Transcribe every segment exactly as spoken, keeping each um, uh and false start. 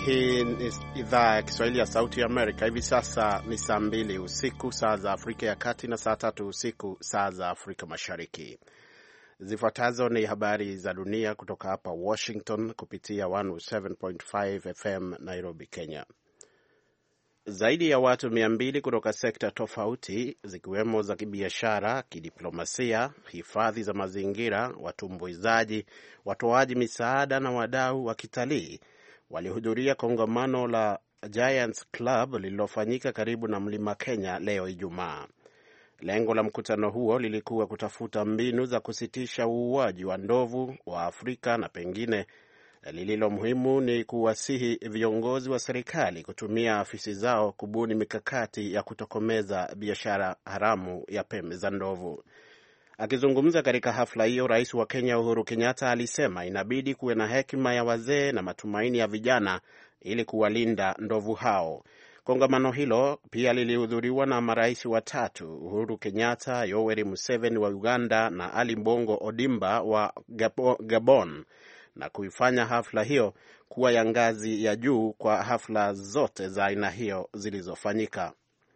Hii ni idhaa ya Kiswahili ya Sauti ya Amerika. Hivi sasa ni saa mbili usiku saa za Afrika ya Kati na saa tatu usiku saa za Afrika Mashariki. Zifuatazo ni habari za dunia kutoka hapa Washington kupitia one oh seven point five F M Nairobi, Kenya. Zaidi ya watu mia mbili kutoka sekta tofauti zikiwemo za kibiashara, kidiplomasia, hifadhi za mazingira, watumbuizaji, watoaji misaada na wadau wa kitalii walihudhuria kongamano la Giants Club lililofanyika karibu na Mlima Kenya leo Ijumaa. Lengo la mkutano huo lilikuwa kutafuta mbinu za kusitisha uuaji wa ndovu wa Afrika, na pengine lililo muhimu ni kuwasihi viongozi wa serikali kutumia afisi zao kubuni mikakati ya kutokomeza biashara haramu ya pembe za ndovu. Akizungumza katika hafla hiyo, Rais wa Kenya Uhuru Kenyatta alisema inabidi kuwe na hekima ya wazee na matumaini ya vijana ili kuwalinda ndovu hao. Kongamano hilo pia lilihudhuriwa na marais watatu, Uhuru Kenyatta, Yoweri Museveni wa Uganda na Ali Bongo Odimba wa Gabon, na kuifanya hafla hiyo kuwa ya ngazi ya juu kwa hafla zote za aina hiyo zilizofanyika.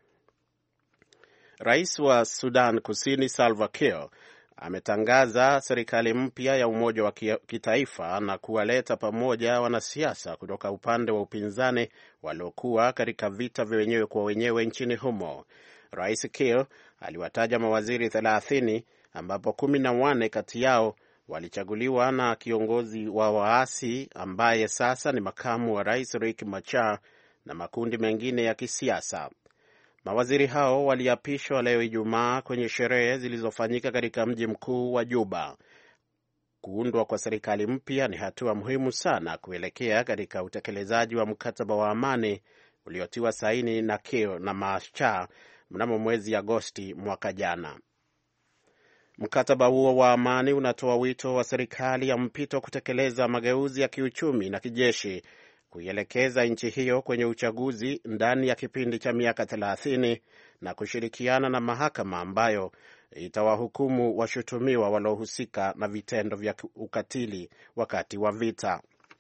Rais wa Sudan Kusini Salva Kiir ametangaza serikali mpya ya umoja wa kitaifa na kuwaleta pamoja wanasiasa kutoka upande wa upinzani waliokuwa katika vita vya wenyewe kwa wenyewe nchini humo. Rais Kiir aliwataja mawaziri thelathini ambapo kumi na wanne kati yao walichaguliwa na kiongozi wa waasi ambaye sasa ni makamu wa rais Riek Machar na makundi mengine ya kisiasa. Mawaziri hao waliapishwa leo Ijumaa kwenye sherehe zilizofanyika katika mji mkuu wa Juba. Kuundwa kwa serikali mpya ni hatua muhimu sana kuelekea katika utekelezaji wa mkataba wa amani uliotiwa saini na Kiir na Machar mnamo mwezi Agosti mwaka jana. Mkataba huo wa amani unatoa wito wa serikali ya mpito kutekeleza mageuzi ya kiuchumi na kijeshi, kuielekeza nchi hiyo kwenye uchaguzi ndani ya kipindi cha miaka thelathini na kushirikiana na mahakama ambayo itawahukumu washutumiwa waliohusika na vitendo vya ukatili wakati wa vita.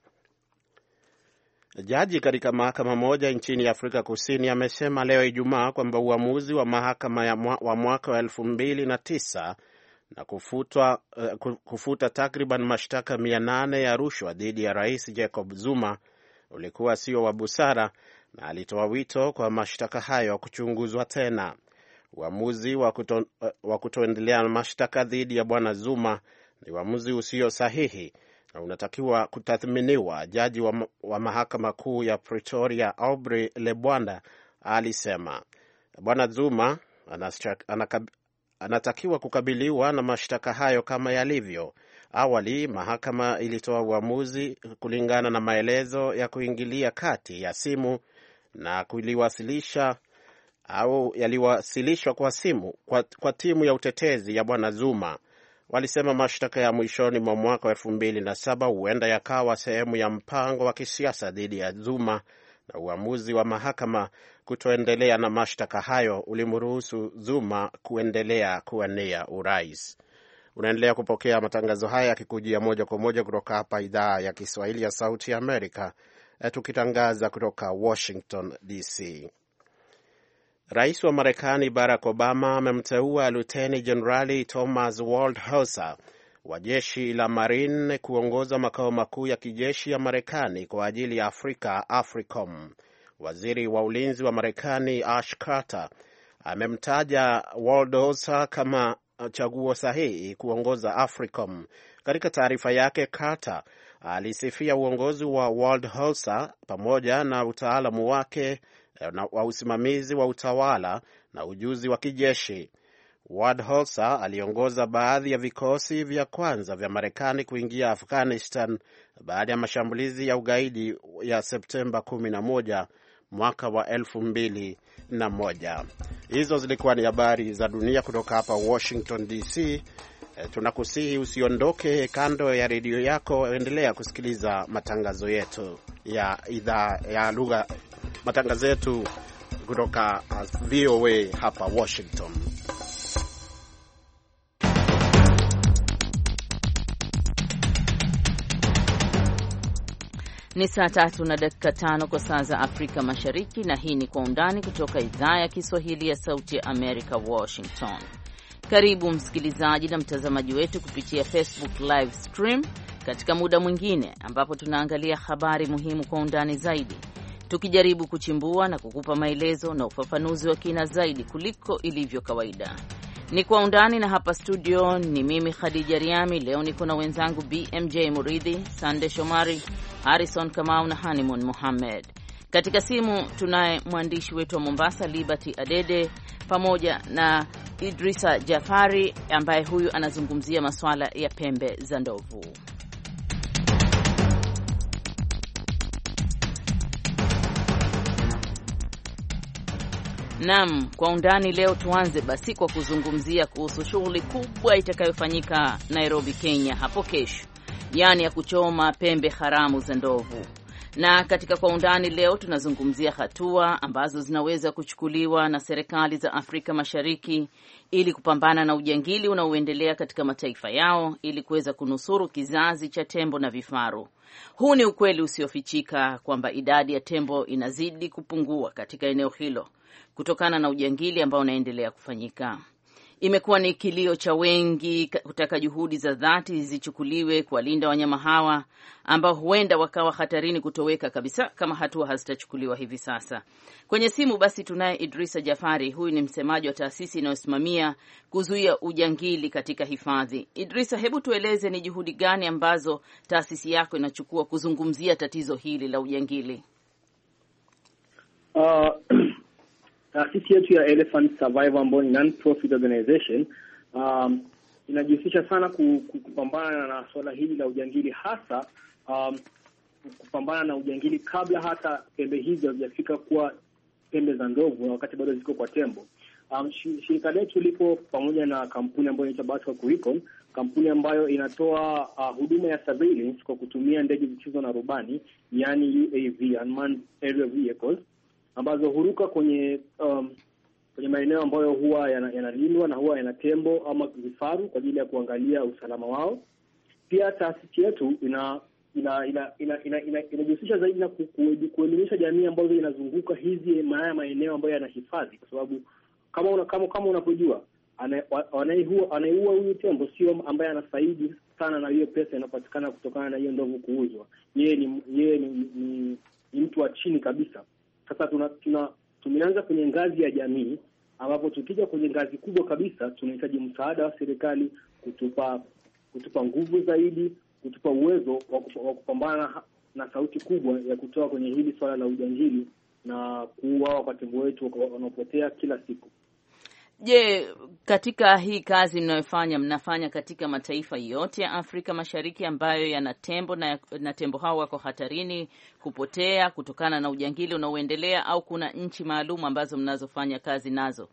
Jaji katika mahakama moja nchini Afrika Kusini amesema leo Ijumaa kwamba uamuzi wa mahakama ya mwa, wa mwaka wa elfu mbili na tisa na kufuta, uh, kufuta takriban mashtaka mia nane ya rushwa dhidi ya Rais Jacob Zuma ulikuwa sio wa busara, na alitoa wito kwa mashtaka hayo kuchunguzwa tena. Uamuzi wa kuto, wa kutoendelea na mashtaka dhidi ya Bwana Zuma ni uamuzi usio sahihi na unatakiwa kutathminiwa, jaji wa, wa mahakama kuu ya Pretoria Aubrey Lebwanda alisema. Bwana Zuma anakab, anatakiwa kukabiliwa na mashtaka hayo kama yalivyo. Awali mahakama ilitoa uamuzi kulingana na maelezo ya kuingilia kati ya simu na kuliwasilisha au yaliwasilishwa kwa simu kwa, kwa timu ya utetezi ya Bwana Zuma. Walisema mashtaka ya mwishoni mwa mwaka wa elfu mbili na saba huenda yakawa sehemu ya mpango wa kisiasa dhidi ya Zuma, na uamuzi wa mahakama kutoendelea na mashtaka hayo ulimruhusu Zuma kuendelea kuwania urais. Unaendelea kupokea matangazo haya yakikujia moja kwa moja kutoka hapa idhaa ya Kiswahili ya Sauti ya Amerika, tukitangaza kutoka Washington D C. Rais wa Marekani Barack Obama amemteua Luteni Jenerali Thomas Waldhauser wa jeshi la Marine kuongoza makao makuu ya kijeshi ya Marekani kwa ajili ya Afrika, AFRICOM. Waziri wa ulinzi wa Marekani Ash Carter amemtaja Waldhauser kama chaguo sahihi kuongoza AFRICOM. Katika taarifa yake, Carter alisifia uongozi wa Waldhauser pamoja na utaalamu wake wa usimamizi wa utawala na ujuzi wa kijeshi. Waldhauser aliongoza baadhi ya vikosi vya kwanza vya Marekani kuingia Afghanistan baada ya mashambulizi ya ugaidi ya Septemba kumi na moja mwaka wa elfu mbili na moja. Hizo zilikuwa ni habari za dunia kutoka hapa Washington D C. E, tunakusihi usiondoke kando ya redio yako, endelea kusikiliza matangazo yetu ya idhaa ya lugha, matangazo yetu kutoka V O A hapa Washington. Ni saa tatu na dakika tano kwa saa za Afrika Mashariki, na hii ni Kwa Undani kutoka idhaa ya Kiswahili ya Sauti ya Amerika, Washington. Karibu msikilizaji na mtazamaji wetu kupitia Facebook live stream katika muda mwingine ambapo tunaangalia habari muhimu kwa undani zaidi, tukijaribu kuchimbua na kukupa maelezo na ufafanuzi wa kina zaidi kuliko ilivyo kawaida. Ni Kwa Undani, na hapa studio ni mimi Khadija Riami. Leo niko na wenzangu B M J Muridhi, Sande Shomari, Harrison Kamau na Hanimun Mohamed. Katika simu tunaye mwandishi wetu wa Mombasa Liberty Adede pamoja na Idrisa Jafari ambaye huyu anazungumzia masuala ya pembe za ndovu. Naam, Kwa Undani leo tuanze basi kwa kuzungumzia kuhusu shughuli kubwa itakayofanyika Nairobi, Kenya hapo kesho, yaani ya kuchoma pembe haramu za ndovu. Na katika Kwa Undani leo tunazungumzia hatua ambazo zinaweza kuchukuliwa na serikali za Afrika Mashariki ili kupambana na ujangili unaoendelea katika mataifa yao ili kuweza kunusuru kizazi cha tembo na vifaru. Huu ni ukweli usiofichika kwamba idadi ya tembo inazidi kupungua katika eneo hilo kutokana na ujangili ambao unaendelea kufanyika. Imekuwa ni kilio cha wengi kutaka juhudi za dhati zichukuliwe kuwalinda wanyama hawa ambao huenda wakawa hatarini kutoweka kabisa kama hatua hazitachukuliwa hivi sasa. Kwenye simu basi tunaye Idrisa Jafari, huyu ni msemaji wa taasisi inayosimamia kuzuia ujangili katika hifadhi. Idrisa, hebu tueleze ni juhudi gani ambazo taasisi yako inachukua kuzungumzia tatizo hili la ujangili? Uh, taasisi yetu ya Elephant Survival ambayo ni non-profit organization um, inajihusisha sana kupambana na swala hili la ujangili, hasa um, kupambana na ujangili kabla hata pembe hizo hazijafika kuwa pembe za ndovu na wakati bado ziko kwa tembo. Um, shirika letu lipo pamoja na kampuni ambayo inaitwa Baswa Curicom, kampuni ambayo inatoa uh, huduma ya surveillance kwa kutumia ndege zisizo na rubani, yani U A V, Unmanned Aerial Vehicles, ambazo huruka kwenye um, kwenye maeneo ambayo huwa yanalindwa yana na huwa yana tembo ama vifaru kwa ajili ya kuangalia usalama wao. Pia taasisi yetu ina ina ina inajihusisha ina, ina, ina zaidi na kuelimisha jamii ambazo inazunguka hizi maeneo ambayo yanahifadhi, kwa sababu kama una, kama kama unapojua anayeua anayeua huyu tembo sio ambaye anafaidi sana na hiyo pesa inapatikana kutokana na hiyo ndovu kuuzwa. Yeye ni yeye ni, ni, ni mtu wa chini kabisa. Sasa tuna, tuna tumeanza kwenye ngazi ya jamii, ambapo tukija kwenye ngazi kubwa kabisa tunahitaji msaada wa serikali kutupa kutupa nguvu zaidi, kutupa uwezo wa kupambana na sauti kubwa ya kutoa kwenye hili swala la ujangili na kuuawa kwa tembo wetu wanaopotea kila siku. Je, katika hii kazi mnayofanya mnafanya katika mataifa yote ya Afrika Mashariki ambayo yana tembo na, na tembo hao wako hatarini kupotea kutokana na ujangili unaoendelea, au kuna nchi maalum ambazo mnazofanya kazi nazo?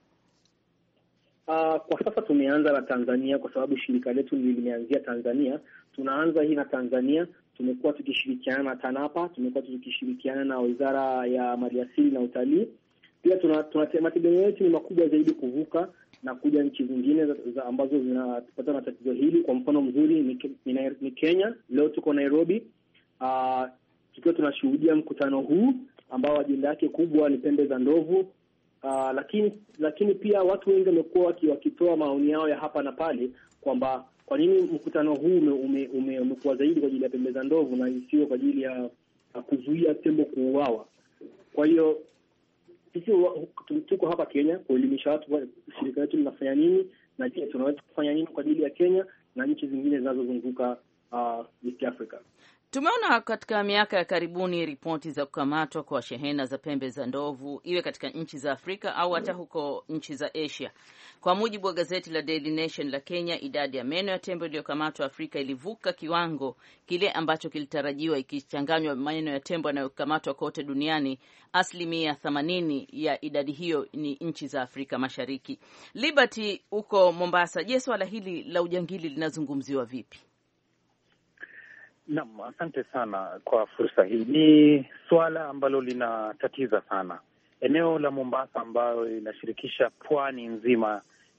Uh, kwa sasa tumeanza na Tanzania kwa sababu shirika letu limeanzia Tanzania. Tunaanza hii na Tanzania. Tumekuwa tukishirikiana na TANAPA, tumekuwa tukishirikiana na Wizara ya Maliasili na Utalii. Pia tuna mategemeo yetu ni makubwa zaidi kuvuka na kuja nchi zingine za, za ambazo zinapata na tatizo hili. Kwa mfano mzuri ni, ni, ni Kenya. Leo tuko Nairobi. Uh, tukiwa tunashuhudia mkutano huu ambao ajenda yake kubwa ni pembe za ndovu. Uh, lakini lakini pia watu wengi wamekuwa wakitoa maoni yao ya hapa na pale kwamba kwa nini mkutano huu ume, ume, umekuwa zaidi kwa ajili ya pembe za ndovu na isiyo kwa ajili ya kuzuia tembo kuuawa. Kwa hiyo sisi tuko hapa Kenya kuelimisha watu shirika letu linafanya nini na je, tunaweza kufanya nini kwa ajili ya Kenya na nchi zingine zinazozunguka uh, East Africa. Tumeona katika miaka ya karibuni ripoti za kukamatwa kwa shehena za pembe za ndovu, iwe katika nchi za Afrika au hata huko nchi za Asia. Kwa mujibu wa gazeti la Daily Nation la Kenya, idadi ya meno ya tembo iliyokamatwa Afrika ilivuka kiwango kile ambacho kilitarajiwa ikichanganywa meno ya tembo yanayokamatwa kote duniani. Asilimia themanini ya idadi hiyo ni nchi za Afrika Mashariki. Liberty, uko Mombasa, je, swala hili la ujangili linazungumziwa vipi? Naam, asante sana kwa fursa hii. Ni swala ambalo linatatiza sana eneo la Mombasa, ambayo inashirikisha pwani nzima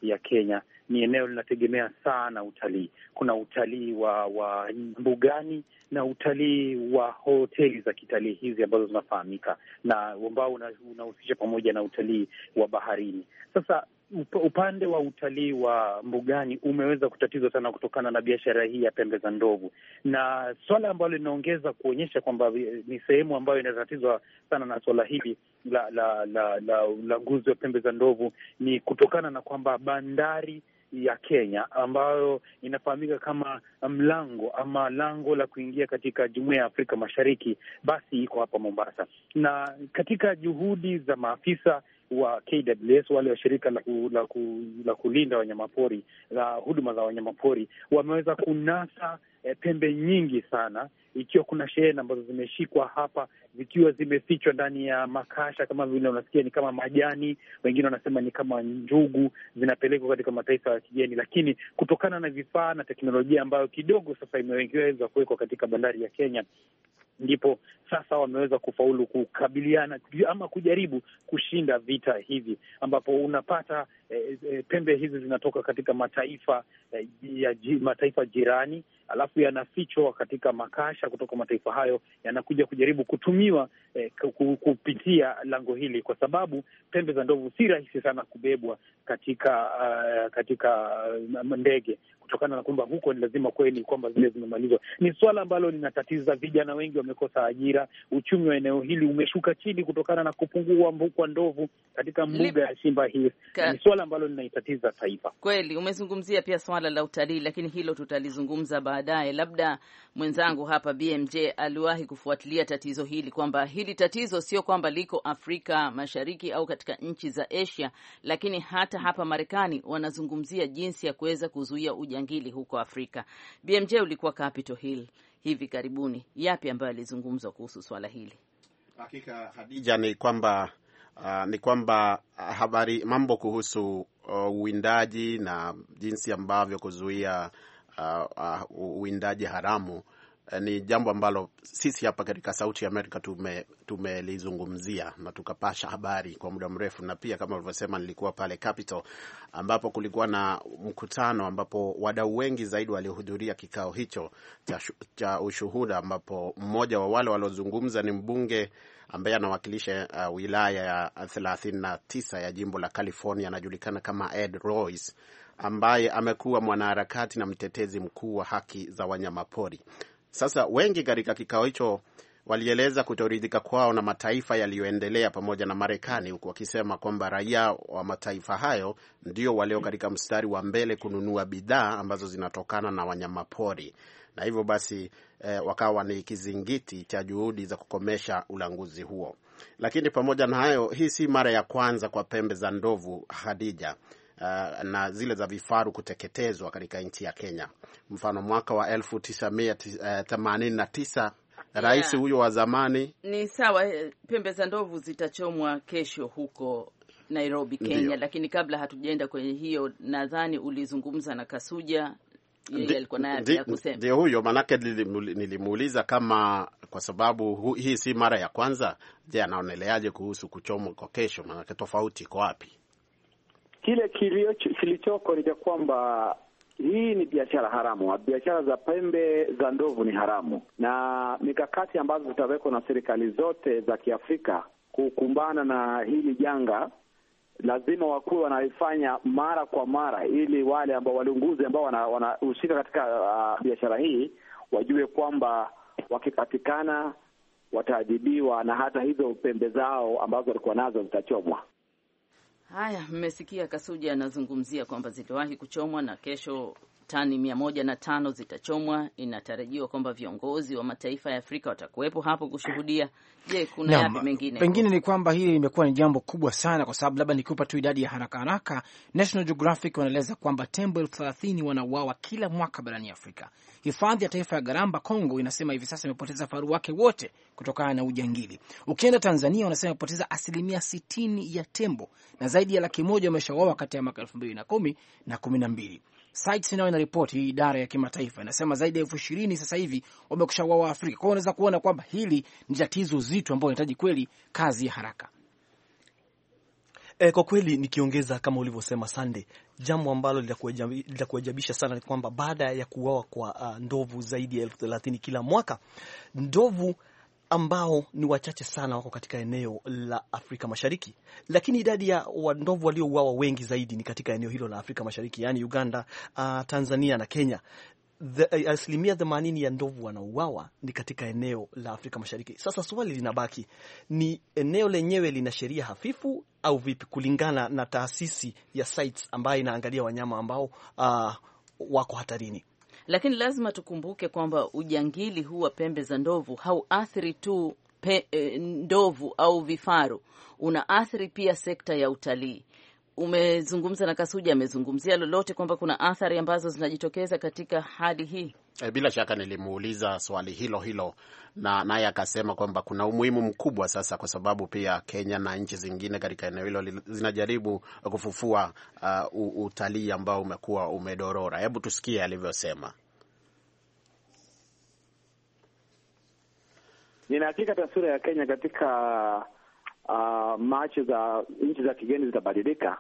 ya Kenya ni eneo linategemea sana utalii. Kuna utalii wa, wa mbugani na utalii wa hoteli za kitalii hizi ambazo zinafahamika na ambao unahusisha pamoja na utalii wa baharini. Sasa upande wa utalii wa mbugani umeweza kutatizwa sana kutokana na biashara hii ya pembe za ndovu, na swala ambalo linaongeza kuonyesha kwamba ni sehemu ambayo inatatizwa sana na swala hili la la la la ulanguzi wa pembe za ndovu ni kutokana na kwamba bandari ya Kenya ambayo inafahamika kama mlango ama lango la kuingia katika Jumuiya ya Afrika Mashariki, basi iko hapa Mombasa. Na katika juhudi za maafisa wa K W S, wale wa shirika la, ku, la, ku, la kulinda wanyamapori, la huduma za wanyamapori, wameweza kunasa eh, pembe nyingi sana, ikiwa kuna shehena ambazo zimeshikwa hapa zikiwa zimefichwa ndani ya makasha, kama vile unasikia ni kama majani, wengine wanasema ni kama njugu, zinapelekwa katika mataifa ya kigeni. Lakini kutokana na vifaa na teknolojia ambayo kidogo sasa imeweza kuwekwa katika bandari ya Kenya, ndipo sasa wameweza kufaulu kukabiliana ama kujaribu kushinda vita hivi, ambapo unapata eh, eh, pembe hizi zinatoka katika mataifa eh, ya mataifa jirani, alafu yanafichwa katika makasha kutoka mataifa hayo, yanakuja kujaribu kutumiwa eh, kupitia lango hili, kwa sababu pembe za ndovu si rahisi sana kubebwa katika uh, katika uh, ndege, kutokana na kwamba huko ni lazima kweli kwamba zile zimemalizwa. Ni swala ambalo linatatiza vijana wengi, wamekosa ajira, uchumi wa eneo hili umeshuka chini kutokana na kupungua kwa ndovu katika mbuga ya Simba Hills. Ni swala ambalo linaitatiza taifa. Kweli umezungumzia pia swala la utalii, lakini hilo tutalizungumza baadaye. Labda mwenzangu hapa B M J aliwahi kufuatilia tatizo hili, kwamba hili tatizo sio kwamba liko Afrika Mashariki au katika nchi za Asia, lakini hata hapa Marekani wanazungumzia jinsi ya kuweza kuzuia ujangili huko Afrika. B M J, ulikuwa Capitol Hill hivi karibuni, yapi ambayo alizungumzwa kuhusu swala hili? Hakika Hadija, ni kwamba uh, ni kwamba habari mambo kuhusu uwindaji uh, na jinsi ambavyo kuzuia uh, uh, uwindaji haramu uh, ni jambo ambalo sisi hapa katika Sauti ya Amerika tume tumelizungumzia na tukapasha habari kwa muda mrefu, na pia kama ulivyosema nilikuwa pale Capitol ambapo kulikuwa na mkutano ambapo wadau wengi zaidi walihudhuria kikao hicho cha, cha ushuhuda, ambapo mmoja wa wale waliozungumza ni mbunge ambaye anawakilisha uh, wilaya ya thelathini na tisa ya jimbo la California, anajulikana kama Ed Royce, ambaye amekuwa mwanaharakati na mtetezi mkuu wa haki za wanyamapori. Sasa wengi katika kikao hicho walieleza kutoridhika kwao na mataifa yaliyoendelea pamoja na Marekani, huku wakisema kwamba raia wa mataifa hayo ndio walio katika mstari wa mbele kununua bidhaa ambazo zinatokana na wanyamapori, na hivyo basi eh, wakawa ni kizingiti cha juhudi za kukomesha ulanguzi huo. Lakini pamoja na hayo, hii si mara ya kwanza kwa pembe za ndovu, Hadija, uh, na zile za vifaru kuteketezwa katika nchi ya Kenya. Mfano, mwaka wa elfu tisa mia themanini na tisa rais huyo wa zamani. Ni sawa, pembe za ndovu zitachomwa kesho huko Nairobi, Kenya. Ndiyo. Lakini kabla hatujaenda kwenye hiyo, nadhani ulizungumza na Kasuja, yeye alikuwa naye pia kusema. Ndio huyo, manake nilimuuliza kama kwa sababu hu, hii si mara ya kwanza, je, anaoneleaje kuhusu kuchomwa kwa kesho, manake tofauti iko wapi? Kile kilichoko ni kwamba hii ni biashara haramu. Biashara za pembe za ndovu ni haramu, na mikakati ambazo zitawekwa na serikali zote za Kiafrika kukumbana na hili janga lazima wakuwe wanaifanya mara kwa mara, ili wale ambao walunguzi ambao wanahusika wana katika uh, biashara hii wajue kwamba wakipatikana wataadhibiwa, na hata hizo pembe zao ambazo walikuwa nazo zitachomwa. Haya, mmesikia Kasuja anazungumzia kwamba ziliwahi kuchomwa na kesho tani mia moja na tano zitachomwa. Inatarajiwa kwamba viongozi wa mataifa ya Afrika watakuwepo hapo kushuhudia. Je, kuna yapi mengine? Pengine ni kwamba hili limekuwa ni jambo kubwa sana, kwa sababu labda nikupa tu idadi ya haraka haraka. National Geographic wanaeleza kwamba tembo elfu thelathini wanauawa kila mwaka barani Afrika. Hifadhi ya taifa ya Garamba Kongo inasema hivi sasa imepoteza faru wake wote kutokana na ujangili. Ukienda Tanzania wanasema imepoteza asilimia sitini ya tembo, na zaidi ya laki moja wameshauawa kati ya mwaka elfu mbili na kumi na kumi na mbili. Sites nayo inaripoti, hii idara ya kimataifa inasema zaidi ya elfu ishirini sasa hivi wamekushauawa Afrika. Kwa hiyo unaweza kuona kwamba hili ni tatizo zito ambalo linahitaji kweli kazi ya haraka. E, kwa kweli nikiongeza kama ulivyosema Sunday, jambo ambalo litakuajabisha sana ni kwamba baada ya kuuawa kwa uh, ndovu zaidi ya elfu thelathini kila mwaka, ndovu ambao ni wachache sana wako katika eneo la Afrika Mashariki, lakini idadi ya ndovu waliouawa wengi zaidi ni katika eneo hilo la Afrika Mashariki, yani Uganda, uh, Tanzania na Kenya. The, asilimia themanini ya ndovu wanauawa ni katika eneo la Afrika Mashariki. Sasa swali linabaki, ni eneo lenyewe lina sheria hafifu au vipi, kulingana na taasisi ya CITES ambayo inaangalia wanyama ambao uh, wako hatarini. Lakini lazima tukumbuke kwamba ujangili huu wa pembe za ndovu hauathiri tu pe, e, ndovu au vifaru, unaathiri pia sekta ya utalii. Umezungumza na Kasuja, amezungumzia lolote kwamba kuna athari ambazo zinajitokeza katika hali hii? E, bila shaka nilimuuliza swali hilo hilo na naye akasema kwamba kuna umuhimu mkubwa sasa, kwa sababu pia Kenya na nchi zingine katika eneo hilo zinajaribu kufufua uh, utalii ambao umekuwa umedorora. Hebu tusikie alivyosema. Nina hakika taswira ya Kenya katika uh, macho za nchi za kigeni zitabadilika,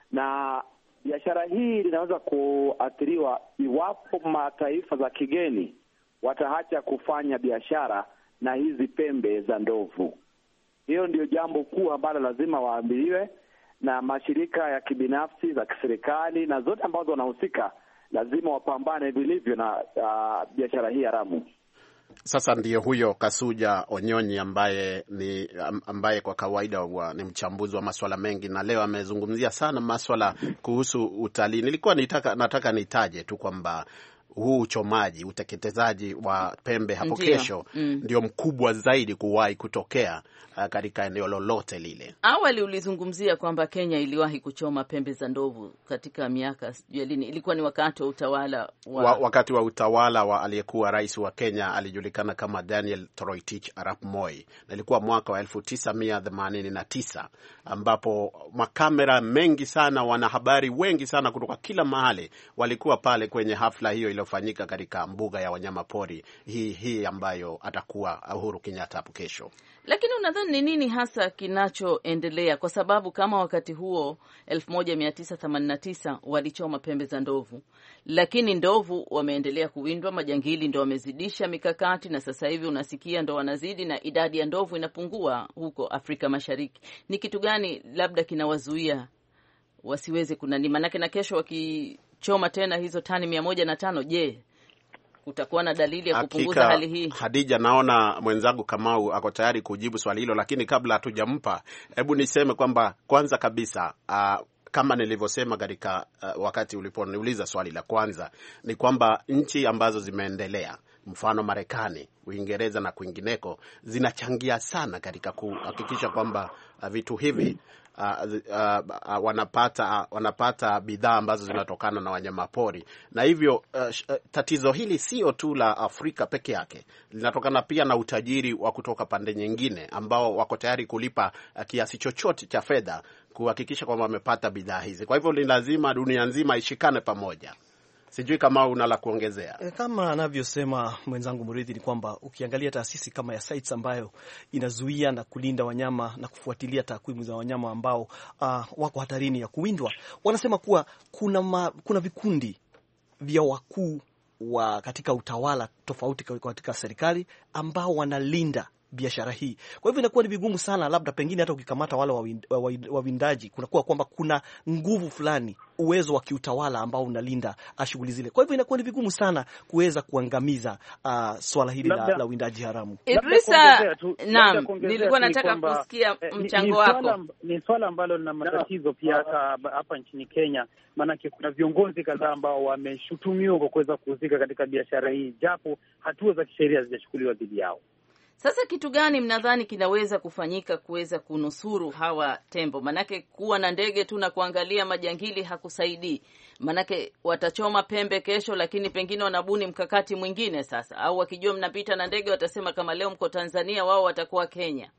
na biashara hii linaweza kuathiriwa iwapo mataifa za kigeni wataacha kufanya biashara na hizi pembe za ndovu. Hiyo ndio jambo kuu ambalo lazima waambiliwe, na mashirika ya kibinafsi, za kiserikali na zote ambazo wanahusika lazima wapambane vilivyo na uh, biashara hii haramu. Sasa ndiyo huyo Kasuja Onyonyi ambaye ni ambaye kwa kawaida wa, ni mchambuzi wa masuala mengi, na leo amezungumzia sana masuala kuhusu utalii. Nilikuwa nitaka, nataka nitaje tu kwamba huu uchomaji, uteketezaji wa pembe hapo kesho mm. ndio mkubwa zaidi kuwahi kutokea uh, katika eneo lolote lile. Awali ulizungumzia kwamba Kenya iliwahi kuchoma pembe za ndovu katika miaka sijui lini, ilikuwa ni wakati wa utawala wa... wa wakati wa utawala wa aliyekuwa rais wa Kenya alijulikana kama Daniel Toroitich Arap Moi, na ilikuwa mwaka wa elfu tisa mia themanini na tisa ambapo makamera mengi sana, wanahabari wengi sana kutoka kila mahali walikuwa pale kwenye hafla hiyo iliyofanyika katika mbuga ya wanyama pori hii hii ambayo atakuwa Uhuru Kenyatta hapo kesho. Lakini unadhani ni nini hasa kinachoendelea? Kwa sababu kama wakati huo elfu moja mia tisa themanini na tisa walichoma pembe za ndovu, lakini ndovu wameendelea kuwindwa, majangili ndio wamezidisha mikakati, na sasa hivi unasikia ndo wanazidi na idadi ya ndovu inapungua huko Afrika Mashariki. Ni kitu gani labda kinawazuia wasiweze kunani? Manake na kesho wakichoma tena hizo tani mia moja na tano, je, utakuwa na dalili ya kupunguza Hakika, hali hii? Hadija, naona mwenzangu Kamau ako tayari kujibu swali hilo, lakini kabla hatujampa, hebu niseme kwamba kwanza kabisa uh, kama nilivyosema katika uh, wakati uliponiuliza swali la kwanza, ni kwamba nchi ambazo zimeendelea, mfano Marekani, Uingereza na kwingineko, zinachangia sana katika kuhakikisha kwamba uh, vitu hivi Uh, uh, uh, wanapata uh, wanapata bidhaa ambazo zinatokana na wanyamapori, na hivyo uh, tatizo hili sio tu la Afrika peke yake, linatokana pia na utajiri wa kutoka pande nyingine ambao wako tayari kulipa uh, kiasi chochote cha fedha kuhakikisha kwamba wamepata bidhaa hizi. Kwa hivyo ni lazima dunia nzima ishikane pamoja. Sijui kama una la kuongezea. E, kama anavyosema mwenzangu Murithi, ni kwamba ukiangalia taasisi kama ya CITES ambayo inazuia na kulinda wanyama na kufuatilia takwimu za wanyama ambao uh, wako hatarini ya kuwindwa, wanasema kuwa kuna ma, kuna vikundi vya wakuu wa katika utawala tofauti katika serikali ambao wanalinda biashara hii. Kwa hivyo inakuwa ni vigumu sana, labda pengine hata ukikamata wale wawindaji, kunakuwa kwamba kuna nguvu fulani, uwezo wa kiutawala ambao unalinda shughuli zile. Kwa hivyo inakuwa ni vigumu sana kuweza kuangamiza uh, swala hili la, la windaji haramu. Idrisa, naam, nilikuwa nataka kusikia mchango wako. Ni swala ambalo lina matatizo pia hata hapa nchini Kenya, maanake kuna viongozi kadhaa ambao wameshutumiwa kwa kuweza kuhusika katika biashara hii, japo hatua za kisheria hazijachukuliwa dhidi yao. Sasa kitu gani mnadhani kinaweza kufanyika kuweza kunusuru hawa tembo? Manake kuwa na ndege tu na kuangalia majangili hakusaidii. Manake watachoma pembe kesho, lakini pengine wanabuni mkakati mwingine sasa, au wakijua mnapita na ndege watasema kama leo mko Tanzania, wao watakuwa Kenya.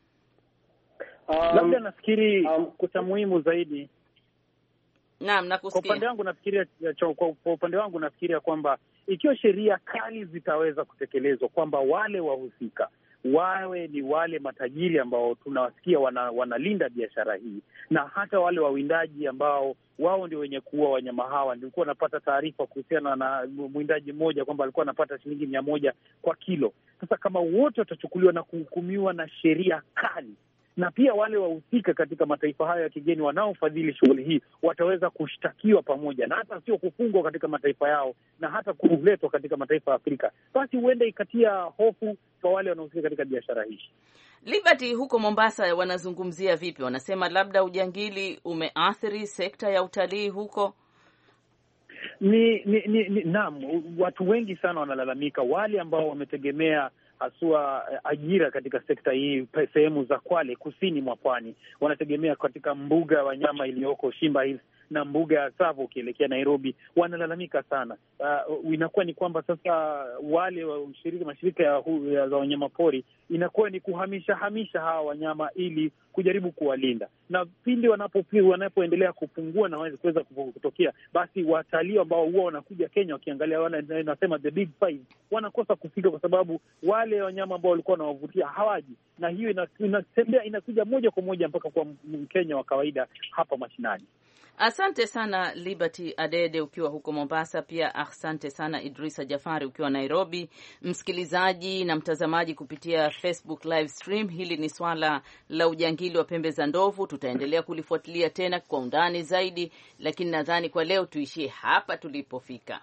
Um, labda nafikiri um, kuta muhimu zaidi. Naam, nakusikia. Kwa upande wangu nafikiria kwa upande wangu nafikiria kwamba ikiwa sheria kali zitaweza kutekelezwa, kwamba wale wahusika wawe ni wale matajiri ambao tunawasikia wana, wanalinda biashara hii, na hata wale wawindaji ambao wao ndio wenye kuua wanyama hawa. Nilikuwa napata taarifa kuhusiana na mwindaji mmoja kwamba alikuwa anapata shilingi mia moja kwa kilo. Sasa kama wote watachukuliwa na kuhukumiwa na sheria kali, na pia wale wahusika katika mataifa hayo ya kigeni wanaofadhili shughuli hii wataweza kushtakiwa pamoja, na hata sio kufungwa katika mataifa yao, na hata kuletwa katika mataifa ya Afrika, basi huenda ikatia hofu kwa wale wanaohusika katika biashara hii. Liberty, huko Mombasa wanazungumzia vipi? Wanasema labda ujangili umeathiri sekta ya utalii huko. Ni, ni, ni, ni naam, watu wengi sana wanalalamika, wale ambao wametegemea haswa ajira katika sekta hii sehemu za Kwale kusini mwa pwani, wanategemea katika mbuga ya wanyama iliyoko Shimba Hills na mbuga ya Tsavo ukielekea Nairobi, wanalalamika sana. Uh, inakuwa ni kwamba sasa wale wa ushirika mashirika ya, ya za wanyama pori inakuwa ni kuhamisha hamisha hawa wanyama ili kujaribu kuwalinda, na pindi wanapopiwa wanapoendelea kupungua na kuweza kutokea, basi watalii ambao huwa wanakuja Kenya wakiangalia wale nasema the big five wanakosa kufika, kwa sababu wale wanyama ambao walikuwa wanawavutia hawaji, na hiyo inatembea inakuja moja kwa moja mpaka kwa Mkenya wa kawaida hapa mashinani. Asante sana Liberty Adede ukiwa huko Mombasa, pia asante sana Idrisa Jafari ukiwa Nairobi. Msikilizaji na mtazamaji kupitia Facebook live stream, hili ni swala la ujangili wa pembe za ndovu. Tutaendelea kulifuatilia tena kwa undani zaidi, lakini nadhani kwa leo tuishie hapa tulipofika.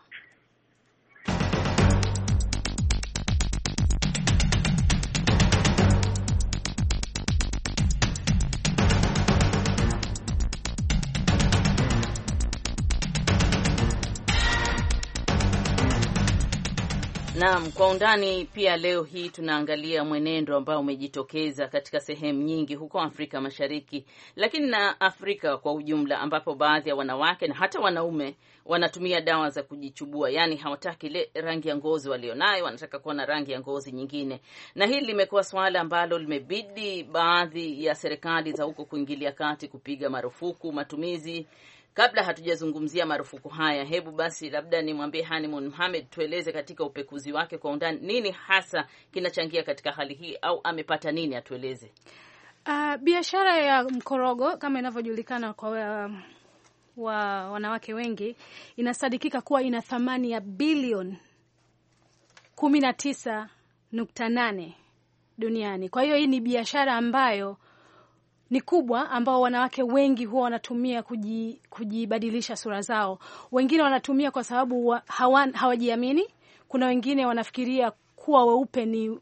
Naam, kwa undani pia leo hii tunaangalia mwenendo ambao umejitokeza katika sehemu nyingi huko Afrika Mashariki, lakini na Afrika kwa ujumla, ambapo baadhi ya wanawake na hata wanaume wanatumia dawa za kujichubua, yani hawataki ile rangi ya ngozi walionayo, wanataka kuwa na rangi ya ngozi nyingine. Na hili limekuwa swala ambalo limebidi baadhi ya serikali za huko kuingilia kati, kupiga marufuku matumizi. Kabla hatujazungumzia marufuku haya, hebu basi labda nimwambie Hanimun Mohamed tueleze katika upekuzi wake kwa undani nini hasa kinachangia katika hali hii, au amepata nini, atueleze. Uh, biashara ya mkorogo kama inavyojulikana kwa wa, wa wanawake wengi, inasadikika kuwa ina thamani ya bilioni kumi na tisa nukta nane duniani. Kwa hiyo hii ni biashara ambayo ni kubwa, ambao wanawake wengi huwa wanatumia kuji, kujibadilisha sura zao. Wengine wanatumia kwa sababu wa, hawan, hawajiamini. Kuna wengine wanafikiria kuwa weupe ni,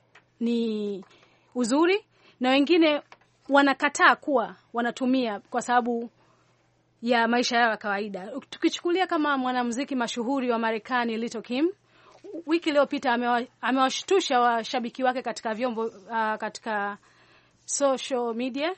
ni uzuri, na wengine wanakataa kuwa wanatumia kwa sababu ya maisha yao ya kawaida. Tukichukulia kama mwanamuziki mashuhuri wa Marekani Little Kim, wiki iliyopita amewashtusha washabiki wake katika vyombo uh, katika social media,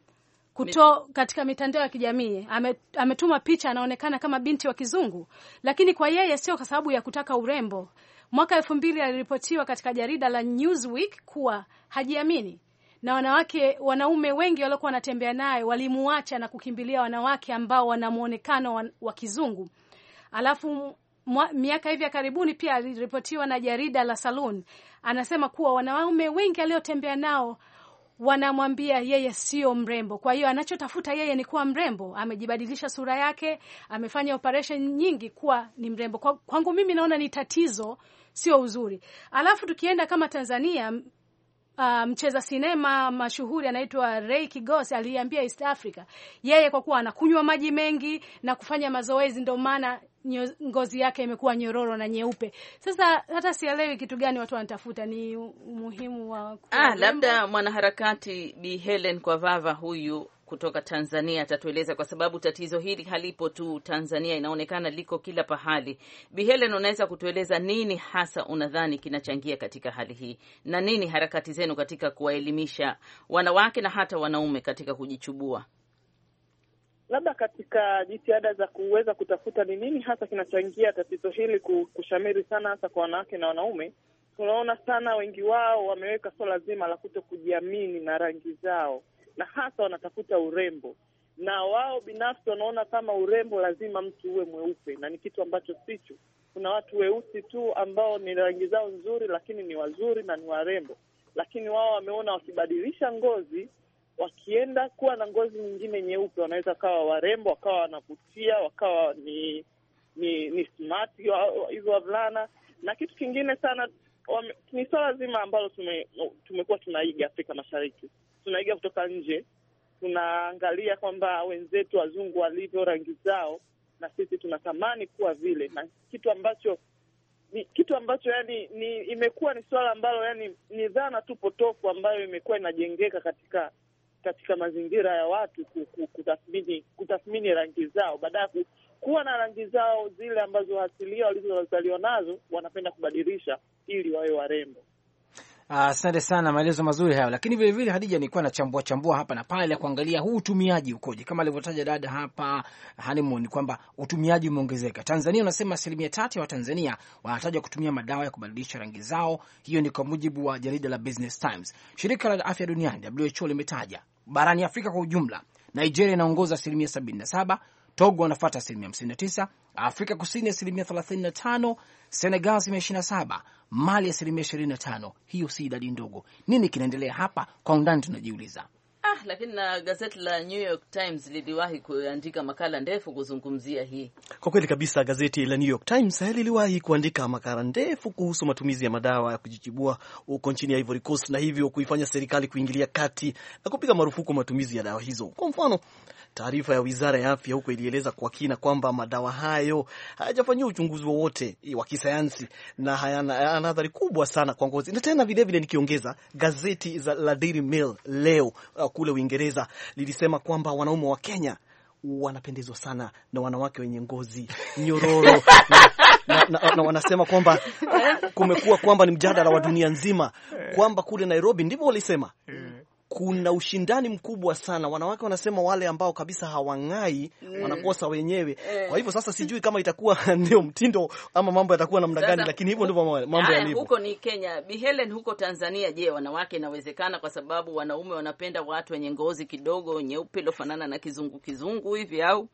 kuto katika mitandao ya kijamii. Ame, ametuma picha anaonekana kama binti wa kizungu, lakini kwa yeye sio kwa sababu ya kutaka urembo. Mwaka elfu mbili aliripotiwa katika jarida la Newsweek kuwa hajiamini, na wanawake wanaume wengi waliokuwa wanatembea naye walimuacha na kukimbilia wanawake ambao wana muonekano wa, wa kizungu. Alafu mwa, miaka hivi ya karibuni pia aliripotiwa na jarida la Saloon, anasema kuwa wanaume wengi aliotembea nao wanamwambia yeye sio mrembo. Kwa hiyo anachotafuta yeye ni kuwa mrembo. Amejibadilisha sura yake, amefanya operation nyingi kuwa ni mrembo. Kwa, kwangu mimi naona ni tatizo, sio uzuri. Alafu tukienda kama Tanzania, uh, mcheza sinema mashuhuri anaitwa Ray Kigosi aliambia East Africa, yeye kwa kuwa anakunywa maji mengi na kufanya mazoezi ndio maana ngozi yake imekuwa nyororo na nyeupe. Sasa hata sielewi kitu gani watu wanatafuta, ni umuhimu wa ah, labda mwanaharakati Bi Helen Kwavava huyu kutoka Tanzania atatueleza, kwa sababu tatizo hili halipo tu Tanzania, inaonekana liko kila pahali. Bi Helen, unaweza kutueleza nini hasa unadhani kinachangia katika hali hii, na nini harakati zenu katika kuwaelimisha wanawake na hata wanaume katika kujichubua? Labda katika jitihada za kuweza kutafuta ni nini hasa kinachangia tatizo hili kushamiri sana hasa kwa wanawake na wanaume, tunaona sana wengi wao wameweka swala zima la kuto kujiamini na rangi zao, na hasa wanatafuta urembo, na wao binafsi wanaona kama urembo lazima mtu uwe mweupe, na ni kitu ambacho sicho. Kuna watu weusi tu ambao ni rangi zao nzuri lakini ni wazuri na ni warembo. lakini wao wameona wakibadilisha ngozi, wakienda kuwa na ngozi nyingine nyeupe, wanaweza kawa warembo, wakawa wanavutia, wakawa ni ni ni smart hizo wavulana. Na kitu kingine sana wame, ni swala zima ambalo tume, tumekuwa tunaiga Afrika Mashariki, tunaiga kutoka nje, tunaangalia kwamba wenzetu wazungu walivyo rangi zao, na sisi tunatamani kuwa vile, na kitu ambacho ni kitu ambacho yani ni imekuwa ni swala ambalo yani ni dhana tu potofu ambayo imekuwa inajengeka katika katika mazingira ya watu kutathmini kutathmini rangi zao, badala ya kuwa na rangi zao zile ambazo asilia walizozaliwa nazo, wanapenda kubadilisha ili wawe warembo. Asante uh, sana, maelezo mazuri hayo. Lakini vile vile Hadija, nilikuwa nachambua chambua hapa na pale kuangalia huu utumiaji ukoje. Kama alivyotaja dada hapa Honeymoon kwamba utumiaji umeongezeka. Tanzania unasema asilimia tatu ya Watanzania wanataja kutumia madawa ya kubadilisha rangi zao. Hiyo ni kwa mujibu wa jarida la Business Times. Shirika la Afya Duniani W H O limetaja barani Afrika kwa ujumla, Nigeria inaongoza asilimia sabini na saba, Togo wanafuata asilimia hamsini na tisa, Afrika Kusini asilimia thelathini na tano, Senegal asilimia ishirini na saba, Mali asilimia ishirini na tano. Hiyo si idadi ndogo. Nini kinaendelea hapa? Kwa undani tunajiuliza. Ah, lakini na gazeti la New York Times liliwahi kuandika makala ndefu kuzungumzia hii. Kwa kweli kabisa, gazeti la New York Times liliwahi kuandika makala ndefu kuhusu matumizi ya madawa ya kujitibua huko nchini Ivory Coast, na hivyo kuifanya serikali kuingilia kati na kupiga marufuku matumizi ya dawa hizo. Kwa mfano, taarifa ya Wizara ya Afya huko ilieleza kwa kina kwamba madawa hayo hayajafanyiwa uchunguzi wowote wa kisayansi na hayana athari kubwa sana kwa ngozi. Na tena vile vile nikiongeza, gazeti la Daily Mail leo kule Uingereza lilisema kwamba wanaume wa Kenya wanapendezwa sana na wanawake wenye ngozi nyororo na, na, na, na wanasema kwamba kumekuwa kwamba ni mjadala wa dunia nzima kwamba kule Nairobi, ndivyo walisema, kuna ushindani mkubwa sana. Wanawake wanasema wale ambao kabisa hawang'ai wanakosa wenyewe. Kwa hivyo sasa sijui kama itakuwa ndio mtindo ama mambo yatakuwa namna gani, lakini hivyo ndivyo mambo yalivyo. Huko ni Kenya. Bi Helen, huko Tanzania, je, wanawake inawezekana kwa sababu wanaume wanapenda watu wenye ngozi kidogo nyeupe lofanana na kizungu kizungu hivi au?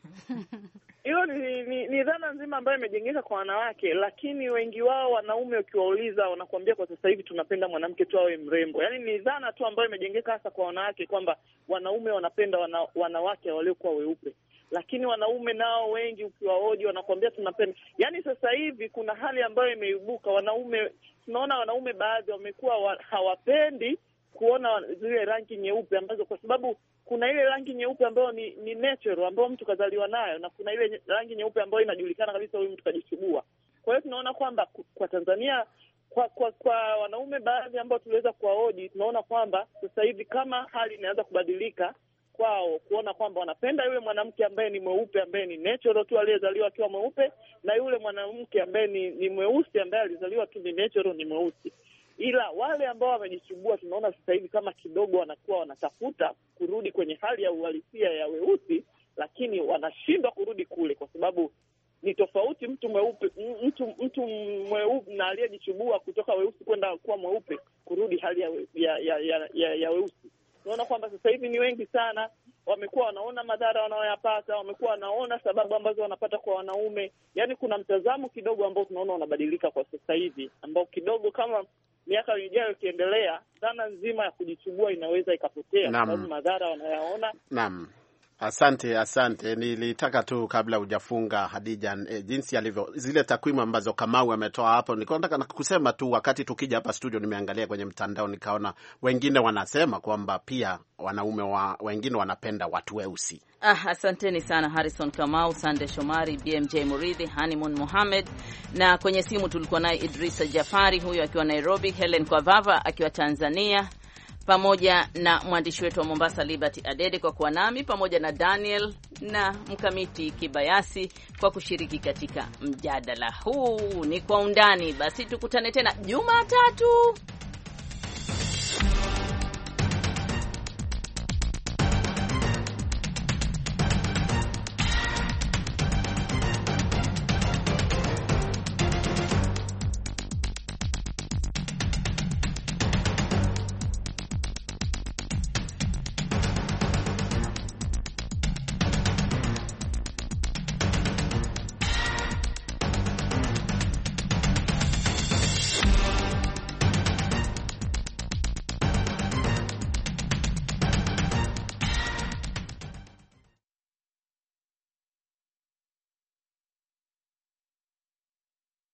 Hiyo ni, ni, ni dhana nzima ambayo imejengeka kwa wanawake, lakini wengi wao wanaume ukiwauliza wanakuambia kwa sasa hivi tunapenda mwanamke tu awe mrembo. Yaani ni dhana tu ambayo imejengeka hasa kwa wanawake kwamba wanaume wanapenda wana, wanawake waliokuwa weupe. Lakini wanaume nao wengi ukiwaoji wanakuambia tunapenda. Yaani sasa hivi kuna hali ambayo imeibuka, wanaume tunaona wanaume baadhi wamekuwa wa, hawapendi kuona zile rangi nyeupe ambazo, kwa sababu kuna ile rangi nyeupe ambayo ni, ni natural ambayo mtu kazaliwa nayo, na kuna ile rangi nyeupe ambayo inajulikana kabisa huyu mtu kajisugua. Kwa hiyo tunaona kwamba kwa Tanzania kwa kwa, kwa wanaume baadhi ambao tuliweza kuwahoji, tunaona kwamba sasa hivi kama hali inaanza kubadilika kwao, kuona kwamba wanapenda yule mwanamke ambaye ni mweupe, ambaye ni natural tu aliyezaliwa akiwa mweupe, na yule mwanamke ambaye ni, ni mweusi ambaye alizaliwa tu ni natural ni mweusi. Ila wale ambao wamejisugua tunaona sasa hivi kama kidogo wanakuwa wanatafuta kurudi kwenye hali ya uhalisia ya weusi, lakini wanashindwa kurudi kule kwa sababu ni tofauti mtu mweupe mtu mtu mweupe na aliyejisugua kutoka weusi kwenda kuwa mweupe kurudi hali ya ya ya, ya, ya, ya weusi. Tunaona kwamba sasa hivi ni wengi sana wamekuwa wanaona madhara wanayoyapata, wamekuwa wanaona sababu ambazo wanapata kwa wanaume. Yaani kuna mtazamo kidogo ambao tunaona unabadilika kwa sasa hivi, ambao kidogo kama miaka ijayo ikiendelea, dhana nzima ya kujichubua inaweza ikapotea kwa sababu madhara wanayaona. Naam. Asante, asante. Nilitaka tu kabla hujafunga Hadija, e, jinsi alivyo zile takwimu ambazo Kamau ametoa hapo, nilikuwa nataka kusema tu wakati tukija hapa studio nimeangalia kwenye mtandao nikaona wengine wanasema kwamba pia wanaume wa, wengine wanapenda watu weusi. Ah, asanteni sana Harrison Kamau, Sande Shomari, B M J Muridhi, Honeymoon Mohamed, na kwenye simu tulikuwa naye Idrisa Jafari huyo akiwa Nairobi, Helen Kwavava akiwa Tanzania, pamoja na mwandishi wetu wa Mombasa Liberty Adede kwa kuwa nami, pamoja na Daniel na Mkamiti Kibayasi kwa kushiriki katika mjadala huu. Ni kwa undani. Basi tukutane tena Jumatatu.